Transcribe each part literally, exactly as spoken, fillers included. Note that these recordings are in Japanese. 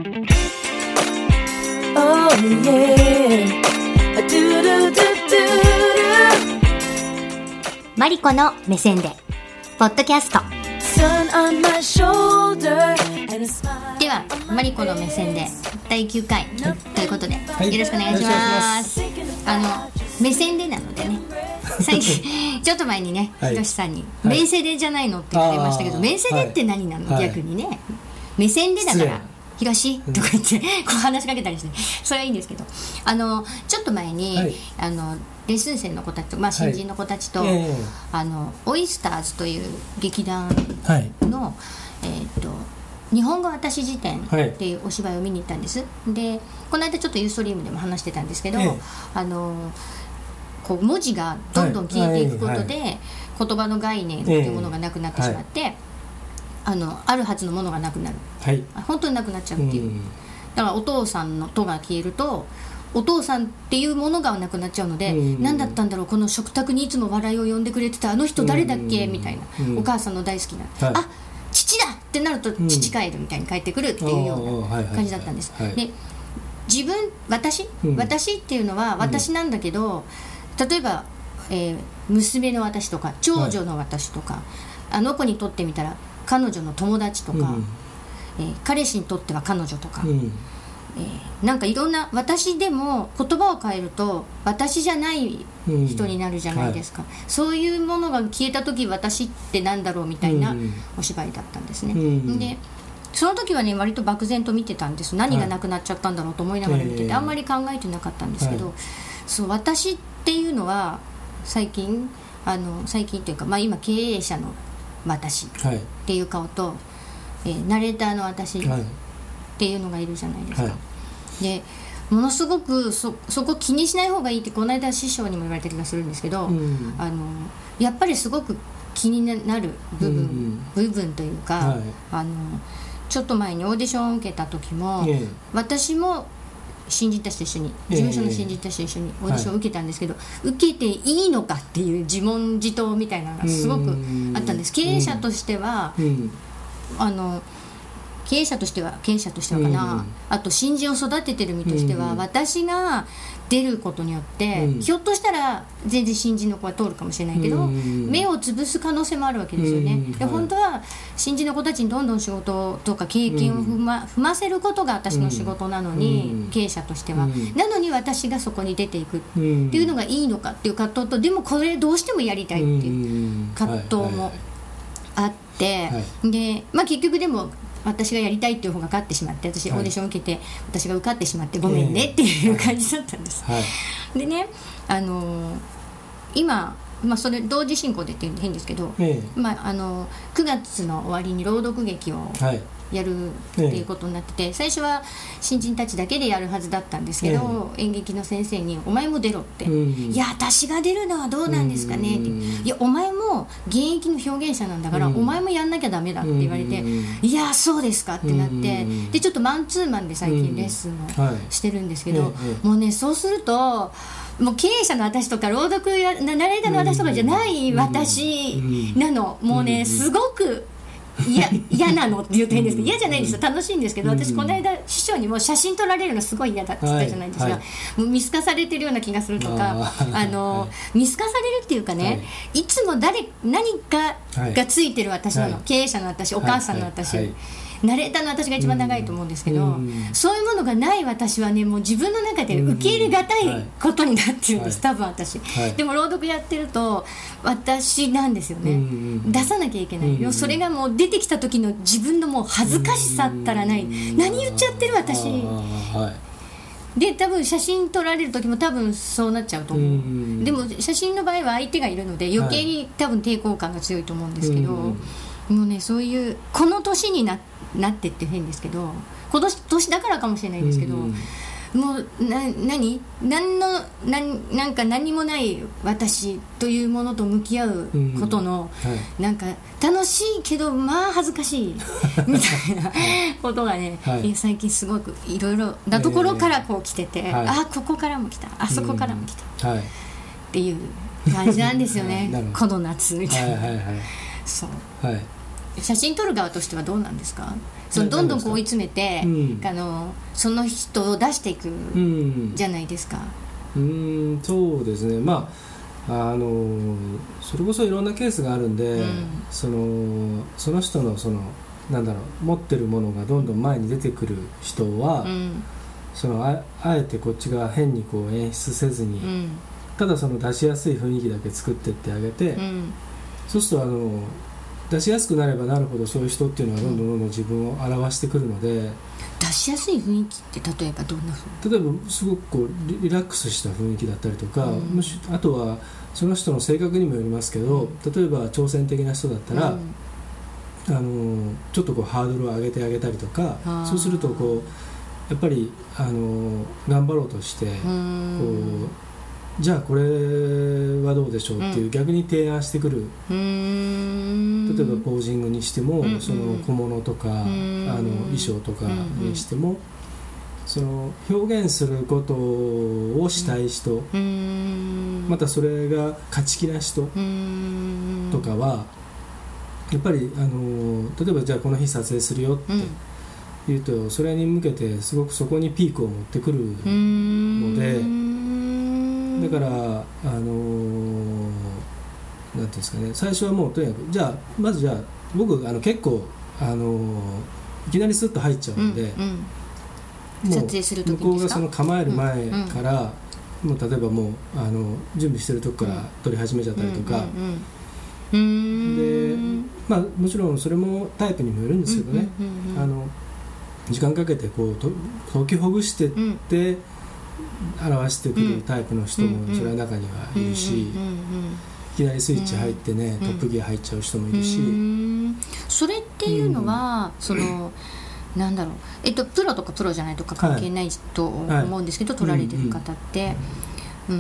Oh yeah. Do do do do do. マリコの目線でポッドキャスト。 Sun on my shoulder and a smile. ではマリコの目線でだいきゅうかいということで、 いよろしくお願いします。あの目線でなのでね、最近ちょっと前にね、 はいひろしさんに、 はい目線でじゃないのって言ってましたけど、 あー目線でって何なの、 はい逆にね、目線でだからひろしとか言ってこう話しかけたりして、それはいいんですけど、あのちょっと前に、 はいあのレッスン生の子たちと、まあ、新人の子たちと、 はいええあのオイスターズという劇団はいの、えー、と日本語私辞典っていうお芝居を見に行ったんです、でこの間ちょっとユーストリームでも話してたんですけど、 ええあのこう文字がどんどん消えていくことで、 はいはい言葉の概念というものがなくなってしまって、あのあるはずのものがなくなる、 はい本当になくなっちゃうっていう、 うんだからお父さんの「と」が消えるとお父さんっていうものがなくなっちゃうので、 うん何だったんだろうこの食卓にいつも笑いを呼んでくれてたあの人誰だっけ、 うんみたいな、 うんお母さんの大好きな、 はいあ父だってなるとん父帰るみたいに帰ってくるっていうような感じだったんです、 はいはいはいで自分私、 うん私っていうのは私なんだけど、例えば、えー娘の私とか長女の私とか、あの子にとってみたら彼女の友達とか、 うんえー彼氏にとっては彼女とか、 うんえーなんかいろんな私でも言葉を変えると私じゃない人になるじゃないですか、 うんはい、 そういうものが消えた時私ってなんだろうみたいなうんお芝居だったんですね、 うんでその時はね割と漠然と見てたんです。何がなくなっちゃったんだろうと思いながら見てて、 はい、 あんまり考えてなかったんですけど、 はい、 そう私っていうのは最近あの最近というか、まあ、今経営者の私っていう顔と、えーナレーターの私っていうのがいるじゃないですか、 はいでものすごく そ, そこ気にしない方がいいってこの間師匠にも言われた気がするんですけど、 うんあのやっぱりすごく気になる部分、 うん部分というか、 はい、 あのちょっと前にオーディションを受けた時も、 ええ私も新人たちと一緒に事務所の新人たちと一緒にオーディションを受けたんですけど、受けていいのかっていう自問自答みたいなのがすごくあったんです。経営者としては、 うん、 あの経営者としては経営者としてはかな、 うん、 あと新人を育ててる身としては、うん、私が出ることによって、うん、ひょっとしたら全然新人の子は通るかもしれないけど、うん、目を潰す可能性もあるわけですよね、うん、で本当は新人の子たちにどんどん仕事とか経験を踏ま、踏ませることが私の仕事なのに、うん、経営者としては、うん、なのに私がそこに出ていくっていうのがいいのかっていう葛藤と、でもこれどうしてもやりたいっていう葛藤もあって、で、まあ、結局でも私がやりたいっていう方が勝ってしまって、私オーディションを受けて、はい、私が受かってしまってごめんねっていう感じだったんです、はい、でね、あのー、今、まあ、それ同時進行でっていうの変ですけど、ええまあ、あのくがつの終わりに朗読劇をやるっていうことになってて、ええ、最初は新人たちだけでやるはずだったんですけど、ええ、演劇の先生にお前も出ろって、うん、いや私が出るのはどうなんですかねって、うん、いやお前も現役の表現者なんだから、うん、お前もやんなきゃダメだって言われて、うん、いやそうですかってなって、うん、でちょっとマンツーマンで最近レッスンをしてるんですけど、うんはい、もうねそうするともう経営者の私とか朗読やナレーターの私とかじゃない私なの、もうねすごく嫌なのって言うと変ですけど、嫌じゃないんですよ、楽しいんですけど、私この間師匠にも写真撮られるのすごい嫌だって言ったじゃないですか、はいはい、もう見透かされてるような気がするとか、ああの、はい、見透かされるっていうかね、はい、いつも誰何かがついてる私なの、はい、経営者の私、お母さんの私、はいはい、ナレーターの私が一番長いと思うんですけど、うん、そういうものがない私はねもう自分の中で受け入れがたいことになってるんです、うん、多分私、はい、でも朗読やってると私なんですよね、うん、出さなきゃいけない、うん、それがもう出てきた時の自分のもう恥ずかしさったらない、うん、何言っちゃってる私、はい、で多分写真撮られる時も多分そうなっちゃうと思う、うん、でも写真の場合は相手がいるので余計に多分抵抗感が強いと思うんですけど、うんもうねそういうこの年に な, なってって変ですけど今年年だからかもしれないんですけど、うん、もうな何何の何なんか何もない私というものと向き合うことの、うんはい、なんか楽しいけどまあ恥ずかしいみたいなことがね、はい、最近すごくいろいろなところからこう来てて、えーはい、あここからも来たあそこからも来た、うんはい、っていう感じなんですよねこの夏みたいな、はいはいはいそう、はい、写真撮る側としてはどうなんですか？ そのどんどんこう追い詰めて、うん、あのその人を出していくじゃないですか。 うん、うんそうですね。まああのそれこそいろんなケースがあるんで、うん、そのその人のそのなんだろう持ってるものがどんどん前に出てくる人は、うん、その あ, あえてこっちが変にこう演出せずに、うん、ただその出しやすい雰囲気だけ作ってってあげて、うん、そうするとあの出しやすくなればなるほどそういう人っていうのはどんどんどんどん自分を表してくるので、 出しやすい雰囲気って例えばどんな風？ 例えばすごくこう リ, リラックスした雰囲気だったりとか、うん、むしあとはその人の性格にもよりますけど、例えば挑戦的な人だったら、うん、あのちょっとこうハードルを上げてあげたりとか、そうするとこうやっぱりあの頑張ろうとして、こうじゃあこれはどうでしょうっていう、うん、逆に提案してくる。うーん例えばポージングにしても、うんうん、その小物とか、あの衣装とかにしても、うんうん、その表現することをしたい人、うん、またそれが勝ち気な人とかはやっぱりあの例えばじゃあこの日撮影するよって言うと、それに向けてすごくそこにピークを持ってくるので、だから、あのー、なんていうんですかね、最初はもうとにかくじゃあまずじゃあ僕あの結構、あのー、いきなりスッと入っちゃうんで、うんうん、もう撮影する時向こうがその構える前から、うんうん、もう例えばもうあの準備してる時から撮り始めちゃったりとか、うんうんうん、で、まあ、もちろんそれもタイプにもよるんですけどね、うんうんうんうん、あの時間かけてこうと解きほぐしてって、うん表してくるタイプの人もそれは中にはいるし、いきなりスイッチ入ってね、トップギア入っちゃう人もいるし、 それっていうのは、うん、そのなんだろう、えっと、プロとかプロじゃないとか関係ないと思うんですけど、はい、撮られてる方って、うん、うん、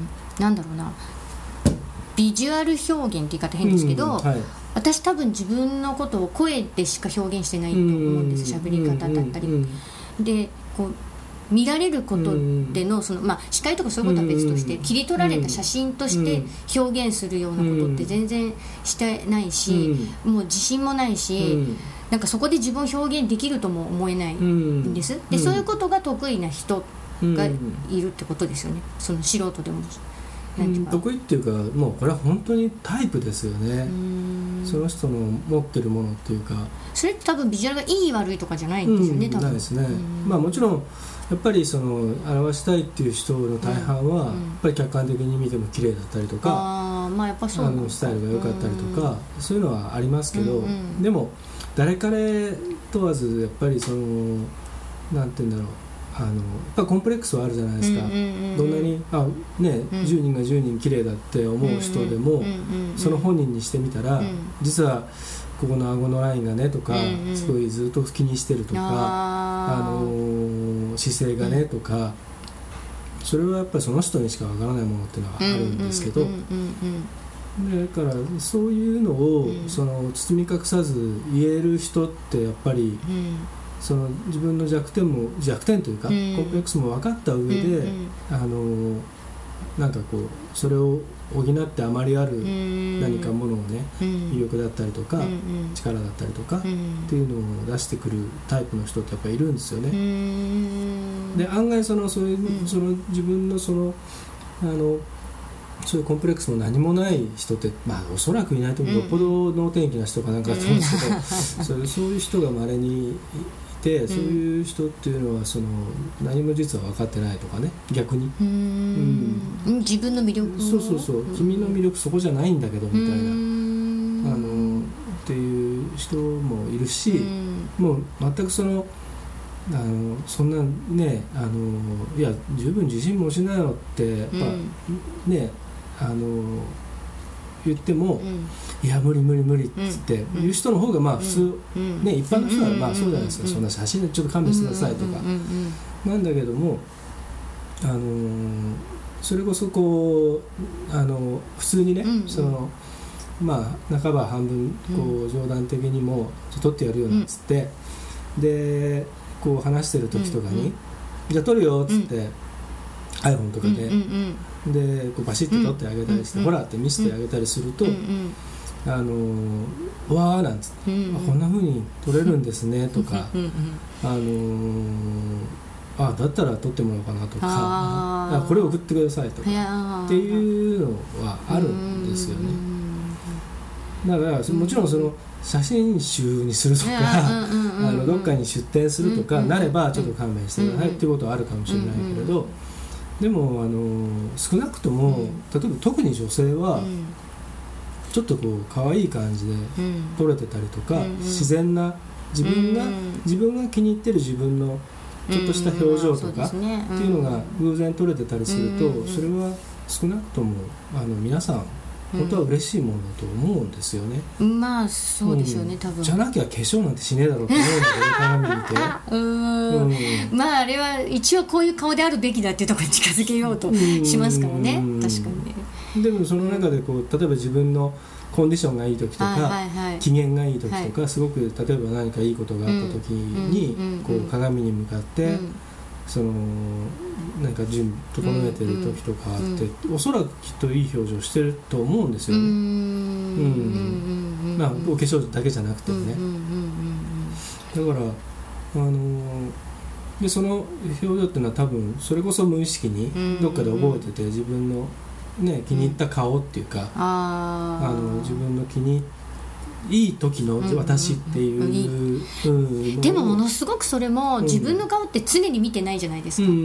なんだろうな、ビジュアル表現って言い方変ですけど、うんはい、私多分自分のことを声でしか表現してないと思うんです。喋り方だったり、うんうん、でこう見られることでの、その、まあ、司会とかそういうことは別として、切り取られた写真として表現するようなことって全然してないし、もう自信もないし、なんかそこで自分を表現できるとも思えないんです。で、そういうことが得意な人がいるってことですよね、その素人でも。 うん、得意っていうか、もうこれは本当にタイプですよね。その人の持ってるものっていうか、 それって多分ビジュアルがいい悪いとかじゃないんですよね、うん、多分ないですね。まあもちろんやっぱりその表したいっていう人の大半は、やっぱり客観的に見ても綺麗だったりとか、 あ、まあ、やっぱそうあのスタイルが良かったりとか、そういうのはありますけど、うんうん、でも誰彼問わずやっぱりそのなんていうんだろう、あのやっぱコンプレックスはあるじゃないですか、うんうんうん、どんなにあ、ねうん、じゅうにんがじゅうにん綺麗だって思う人でも、うんうんうん、その本人にしてみたら、うん、実はここの顎のラインがねとか、うんうん、すごいずっと気にしてるとか、あ、あのー、姿勢がねとか、それはやっぱりその人にしかわからないものっていうのはあるんですけど、だからそういうのを、うん、その包み隠さず言える人ってやっぱり、うん、その自分の弱点も弱点というか、うん、コンプレックスも分かった上で、うんうん、あのなんかこうそれを補ってあまりある何かものをね、うん、魅力だったりとか、うん、力だったりとか、うん、っていうのを出してくるタイプの人ってやっぱりいるんですよね、うん、で案外そのそういう、うん、その自分のそのあのそういうコンプレックスも何もない人って、まあ、おそらくいないと思う、うん、よっぽど能天気な人かなんかだと思うんですけど、うん、そういう人が稀にいて、そういう人っていうのはその何も実は分かってないとかね、逆にうーん、うん、自分の魅力、 そうそうそう、うん、君の魅力そこじゃないんだけどみたいな、あのっていう人もいるし、うん、もう全くそのあのそんなね、あのいや十分自信持ちなよってやっぱ、うん、ね、あの言っても、うん、いや無理無理無理って言って言う人の方がまあ普通、うんね、一般の人はまあそうじゃないですか、そんな写真でちょっと勘弁してくださいとかなんだけども、あのそれこそこうあの普通にね、うんうん、そのまあ半ば半分こう冗談的にも撮ってやるようなっつって、うん、でこう話してる時とかに、うんうん、じゃあ撮るよっつって、うん、iPhone とかで、うんうんうん、でこうバシッと撮ってあげたりして、うんうん、ほらって見せてあげたりすると、うんうん、 あのわーなんつって、うんうん、こんな風に撮れるんですねとか、うんうん、あのあだったら撮ってもらおうかなとか、あこれを送ってくださいとかっていうのはあるんですよね。だからもちろんその写真集にするとか、あのどっかに出展するとかなればちょっと勘弁してくださいっていうことはあるかもしれないけれど、でもあの少なくとも例えば特に女性はちょっとこう可愛い感じで撮れてたりとか、自然な自分が自分が気に入ってる自分のちょっとした表情とかっていうのが偶然撮れてたりすると、それは少なくともあの皆さん本当は嬉しいものだと思うんですよね。 まあそうでしょうね、うん、多分。 じゃなきゃ化粧なんてしねえだろうと思うんだけど鏡見てうーん、うん、まああれは一応こういう顔であるべきだっていうところに近づけようとしますからね、確かにね。 でもその中でこう例えば自分のコンディションがいい時とか、はいはいはい、機嫌がいい時とか、はい、すごく例えば何かいいことがあった時に、こう鏡に向かって、うん、そのなんか準整えてる時とかあって、うん、おそらくきっといい表情してると思うんですよね。うん、まあお化粧だけじゃなくてもね。だからあのでその表情っていうのは多分それこそ無意識にどっかで覚えてて、自分のね、気に入った顔っていうか、うん、ああの自分の気にいい時の私っていう、うんうんうん、 でもものすごくそれも自分の顔って常に見てないじゃないですか、うん、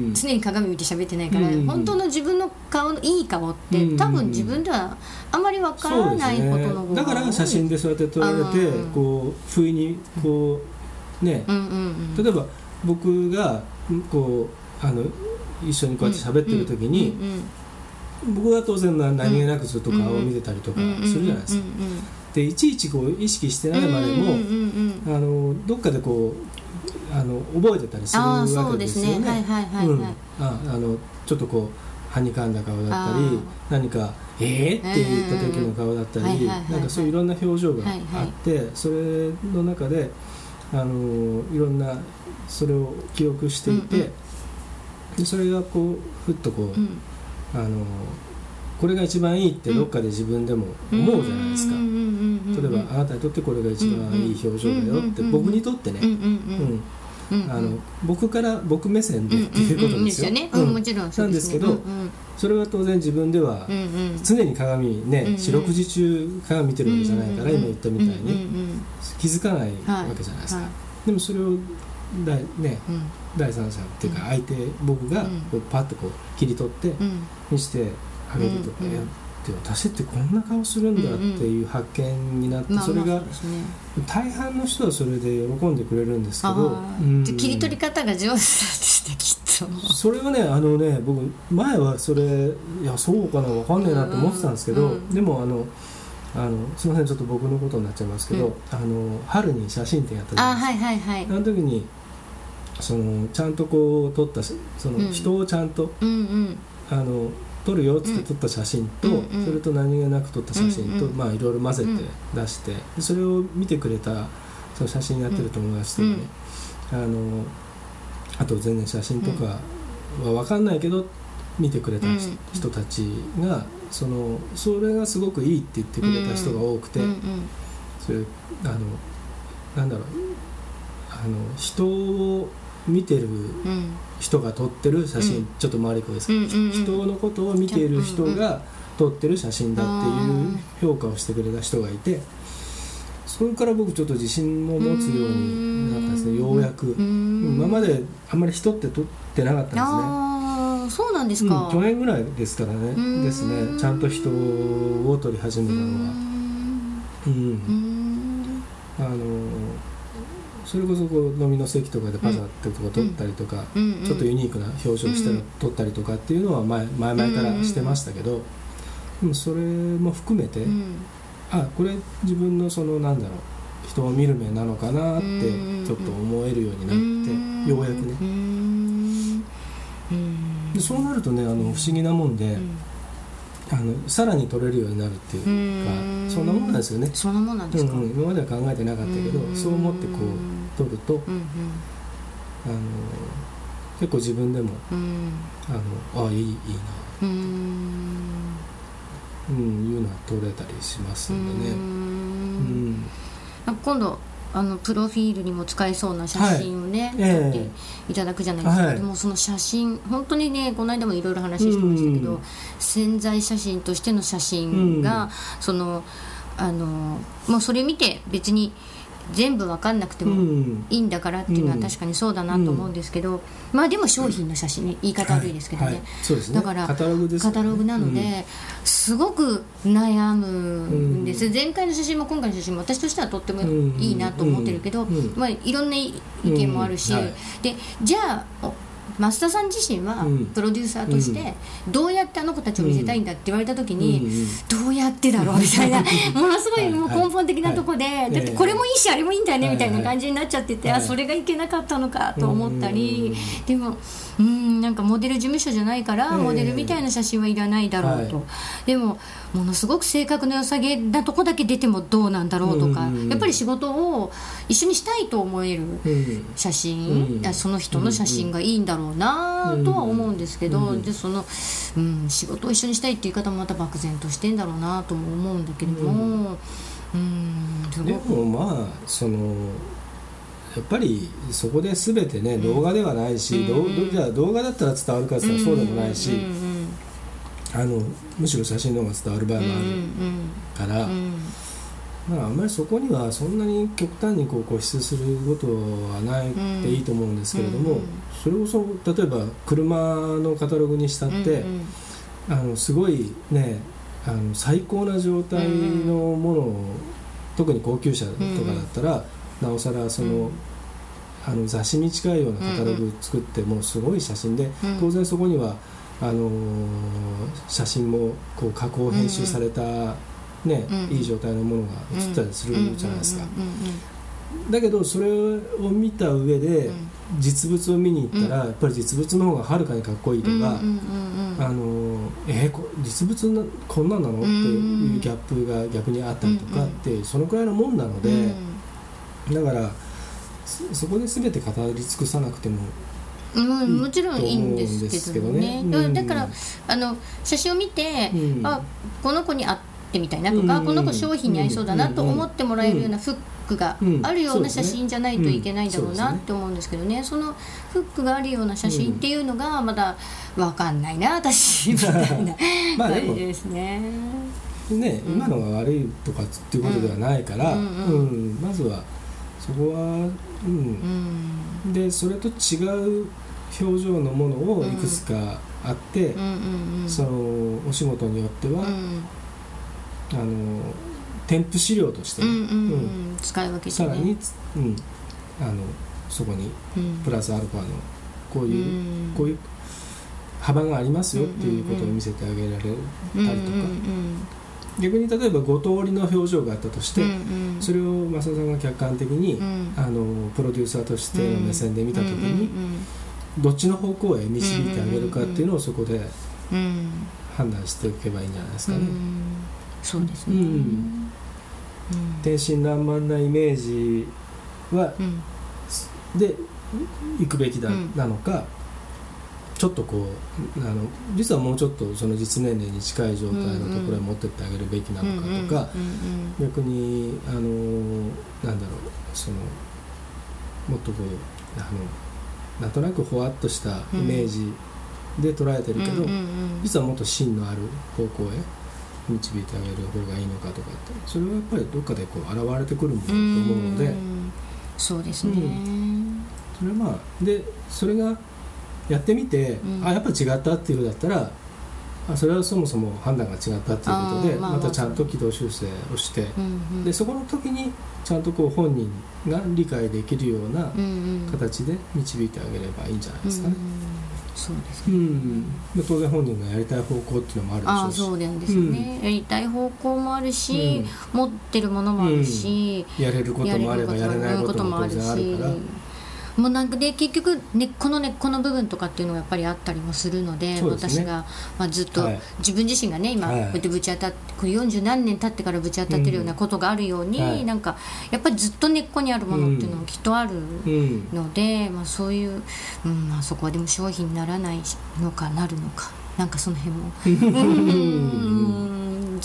常に鏡見て喋ってないから、うん、本当の自分の顔のいい顔って多分自分ではあまりわからないことの方が多い、 ね、だから写真でそうやって撮られてこう不意にこうね、うんうんうん、例えば僕がこうあの一緒にこうやって喋ってる時に、うんうんうんうん僕は当然何気なくずっと顔を見てたりとかするじゃないですか。でいちいちこう意識してないまでも、あのどっかでこうあの覚えてたりするわけですよね。あのちょっとこうはにかんだ顔だったり何か「えー?」って言った時の顔だったりなんかそういういろんな表情があってそれの中であのいろんなそれを記憶していてでそれがこうふっとこう、うんあのこれが一番いいってどっかで自分でも思うじゃないですか。例えばあなたにとってこれが一番いい表情だよって僕にとってね、うんあの僕から僕目線でっていうことですよ。なんですけどそれは当然自分では常に鏡ね四六時中鏡見てるわけじゃないから今言ったみたいに気づかないわけじゃないですか。でもそれをだね、うん、第三者っていうか相手、うん、僕がこうパッとこう切り取って見せてあげるとか、うん、やって私ってこんな顔するんだっていう発見になって、うんうん、それが、まあまあそうですね、大半の人はそれで喜んでくれるんですけど、 うん、切り取り方が上手だとしてきっとそれはねあのね僕前はそれいやそうかな分かんねえなと思ってたんですけど、うん、でもあのあのすみませんちょっと僕のことになっちゃいますけど、うん、あの春に写真展やったじゃないですか。あ、はいはいはい、あの時にそのちゃんとこう撮ったその人をちゃんと、うんうん、あの撮るよっつって撮った写真と、うんうん、それと何気なく撮った写真と、うんうん、まあいろいろ混ぜて出して、うん、それを見てくれたその写真やってる友達とかね、うん、あのあと全然写真とかは分かんないけど見てくれた人たちがそのそれがすごくいいって言ってくれた人が多くて、うんうん、それあのなんだろうあの人を見てる人が撮ってる写真、うん、ちょっと回りこですけど、うんうんうん、人のことを見ている人が撮ってる写真だっていう評価をしてくれた人がいてそれから僕ちょっと自信を持つようになったんですねようやく。今まであんまり人って撮ってなかったんですね。 あそうなんですか、 うん、去年ぐらいですからねですねちゃんと人を撮り始めたのはうんうんあのそれこそこう飲みの席とかでパザってとか撮ったりとか、うん、ちょっとユニークな表情してる、うん、撮ったりとかっていうのは前前々からしてましたけど、でもそれも含めて、うん、あこれ自分のそのなんだろう人を見る目なのかなってちょっと思えるようになって、うん、ようやくね、うんでそうなるとねあの不思議なもんで、うんあのさらに撮れるようになるっていうかうそんなもんなんですよね。 そんなもんなんですか、うん、 今までは考えてなかったけどそう思ってこう撮ると、うんうん、あの結構自分でもあのあいいいいなうんうん、いうのは撮れたりしますんでね。うん、 今度あのプロフィールにも使えそうな写真をね、はい、撮っていただくじゃないですか、はい、でもその写真本当にねこの間もいろいろ話してましたけど、うん、潜在写真としての写真が、うん、そのあのもうそれ見て別に全部分かんなくてもいいんだからっていうのは確かにそうだなと思うんですけど、うん、まあでも商品の写真ね、言い方悪いですけどね、はいはい、そうですね、だからカタログですよね、カタログなので、うん、すごく悩むんです、うん、前回の写真も今回の写真も私としてはとってもいいなと思ってるけど、うんうん、まあ、いろんな意見もあるし、うん、はい、でじゃあ増田さん自身はプロデューサーとしてどうやってあの子たちを見せたいんだって言われた時にどうやってだろうみたいなものすごいもう根本的なとこでだってこれもいいしあれもいいんだよねみたいな感じになっちゃってて、あそれがいけなかったのかと思ったり、でもうーんなんかモデル事務所じゃないからモデルみたいな写真はいらないだろうと、でもものすごく性格の良さげなとこだけ出てもどうなんだろうとか、やっぱり仕事を一緒にしたいと思える写真、その人の写真がいいんだろうなとは思うんですけど、うん、でその、うん、仕事を一緒にしたいっていう言い方もまた漠然としてんだろうなとも思うんだけども、うん、 でもまあそのやっぱりそこで全てね、うん、動画ではないし、うん、じゃあ動画だったら伝わるかって言ったらそうでもないし、うん、あのむしろ写真の方が伝わる場合もあるから、うんうんまあ、あんまりそこにはそんなに極端にこう固執することはないっていいと思うんですけれども、うん、それこそ例えば車のカタログにしたって、うんうん、あのすごいねあの最高な状態のものを、うん、特に高級車とかだったら、うん、なおさらその、うん、あの雑誌に近いようなカタログ作ってもすごい写真で、うん、当然そこにはあの写真もこう加工編集された、うんねうん、いい状態のものが映ったりするじゃないですか。だけどそれを見た上で実物を見に行ったら、うん、やっぱり実物の方がはるかにかっこいいとか、あのえー、実物なこんなんなのっていうギャップが逆にあったりとかってそのくらいのもんなので、だからそこで全て語り尽くさなくてもうん、もちろんいいんですけどね、うん、だからあの写真を見て、うん、あこの子に合ってみたいなとか、うん、この子商品に合いそうだなと思ってもらえるようなフックがあるような写真じゃないといけないんだろうなって思うんですけどね、そのフックがあるような写真っていうのがまだ分かんないな私みたいな感じですね。 ね、今のが悪いとかっていうことではないから、うんうんうん、まずはそこは、うんうん、でそれと違う表情のものをいくつかあって、うんうんうん、そのお仕事によっては、うん、あの添付資料として、うんうんうんうん、使い分けて、ね、 さらに、うん、あのそこにプラスアルファのこういう、うん、こういう幅がありますよっていうことを見せてあげられたりとか、うんうんうん、逆に例えばご通りの表情があったとして、うんうん、それを増田さんが客観的に、うん、あのプロデューサーとしての目線で見たときに、うんうんうんうんどっちの方向へ導いてあげるかっていうのをそこで判断しておけばいいんじゃないですかね。うん、 そうですね、うん、 天真爛漫なイメージは、うん、で行くべきだ、うん、なのかちょっとこうあの実はもうちょっとその実年齢に近い状態のところへ持ってってあげるべきなのかとか、逆にあのなんだろうそのもっとこうあのなんとなくほわっとしたイメージで捉えてるけど、うんうんうん、実はもっと芯のある方向へ導いてあげる方がいいのかとかってそれはやっぱりどっかでこう現れてくるものだと思うので、うん、 そうですね、うん、 それはまあでそれがやってみて、うん、あやっぱり違ったっていうのだったらあそれはそもそも判断が違ったっていうことで、まあ、またちゃんと軌道修正をして、うんうん、でそこの時にちゃんとこう本人が理解できるような形で導いてあげればいいんじゃないですかね。うんうん、 そうですね、うん、 当然本人がやりたい方向っていうのもあるでしょうし、 あそうなんですね、うん、やりたい方向もあるし、うん、持ってるものもあるし、 うん、やれることもあればやれないことも当然あるからもうなんかで結局根っこの根っこの部分とかっていうのがやっぱりあったりもするの で, で、ね、私が、まあ、ずっと、はい、自分自身がね今、はい、こうやってぶち当たってこうよんじゅう何年経ってからぶち当たってるようなことがあるように、うんはい、なんかやっぱりずっと根っこにあるものっていうのもきっとあるので、うんまあ、そういう、うんまあ、そこはでも商品にならないのかなるのかなんかその辺もうん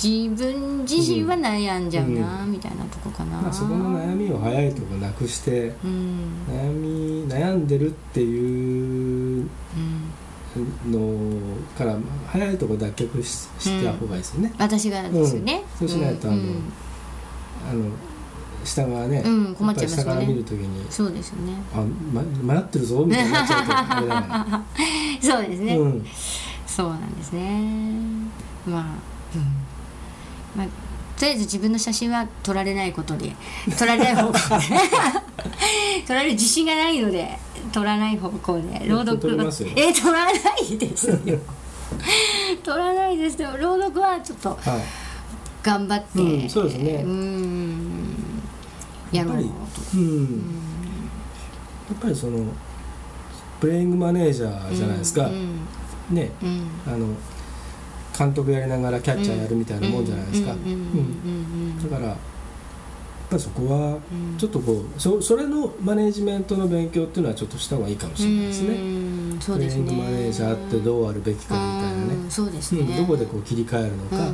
自分自身は悩んじゃうな、うん、みたいなとこかな、 まあ、そこの悩みを早いとこなくして、うん、悩み悩んでるっていうのから早いとこ脱却 し, した方がいいですよね、 うん、私がですよね、 うん、そうしないとあの、うん、あの下がね、 うん、困っちゃいますよね。 下から見るときにそうですよね、 あ、ま、迷ってるぞみたいになっちゃうとあれだからそうですね、 うん、 そうなんですね。まあ、うんまあ、とりあえず自分の写真は撮られないことで撮られない方向で撮られる自信がないので撮らない方向で朗読撮りますよ。 え撮らないですよ撮らないですよ。朗読はちょっと、はい、頑張って、 うん、そうですね、 うんやろうと。 うん、やっぱりそのプレイングマネージャーじゃないですか、うんうん、ね、うん、あの監督やりながらキャッチャーやるみたいなもんじゃないですか。だからやっぱりそこはちょっとこう そ, それのマネージメントの勉強っていうのはちょっとした方がいいかもしれないですね。 うんそうですね、 プレイングマネージャーってどうあるべきかみたいなね、 うんそうですね、 うん、どこでこう切り替えるのか、うんうんうん、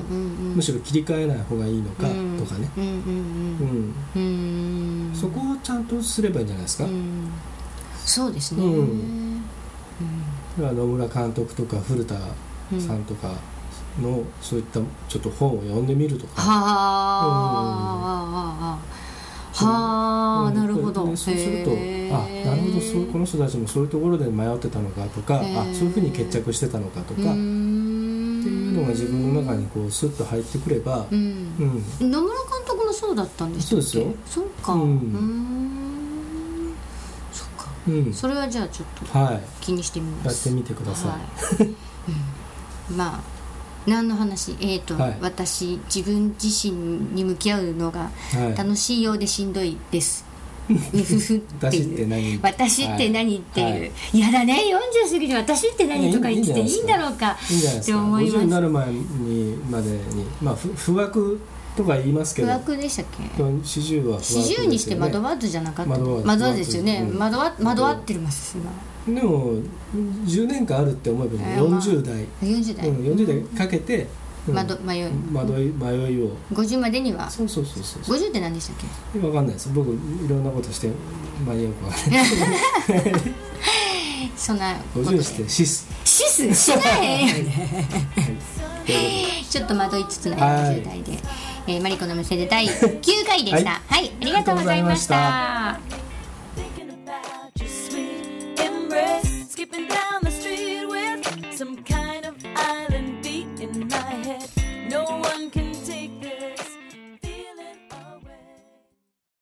むしろ切り替えない方がいいのかとかね、そこをちゃんとすればいいんじゃないですか。うん、 そうですね、うん、 だから野村監督とか古田さんとかのそういったちょっと本を読んでみるとか、 はあ、うん、はあ、なるほど、ね、 そうするとあなるほどそうこの人たちもそういうところで迷ってたのかとかあそういうふうに決着してたのかとかっていうのが自分の中にこうスッと入ってくれば、うんうん、野村監督もそうだったんですよ。 そうですよ。 そうか、うん、うんそうか、うん、それはじゃあちょっと気にしてみます、 はい、やってみてください、 はいうん、まあ何の話えーと、はい、私自分自身に向き合うのが楽しいようでしんどいです、はい、 私って何私って何っていう、はい、いやだねよんじゅう過ぎて私って何とか言ってていいんだろうかって思います。 ごじゅうになる前にまでに、まあ、不, 不惑とか言いますけど不惑でしたっけ。 よんじゅうは不惑ですよね。 よんじゅうにして惑わずじゃなかった。惑わずですよね、うん、惑わ惑わってます今。 でもじゅうねんかんあるって思えば、ね、よんじゅう代、まあ、 よんじゅう代、 うん、よんじゅう代かけて、うん、 迷い迷い迷いをごじゅうまでにはそうそうそうそうごじゅうって何でしたっけ。 分かんないです。僕いろんなことして間に合うか分かんないそんなごじゅうしてシスシスしないよねちょっと惑いつつなよんじゅう代で、えー、マリコの店でだいきゅうかいでした。はい、はい、ありがとうございました。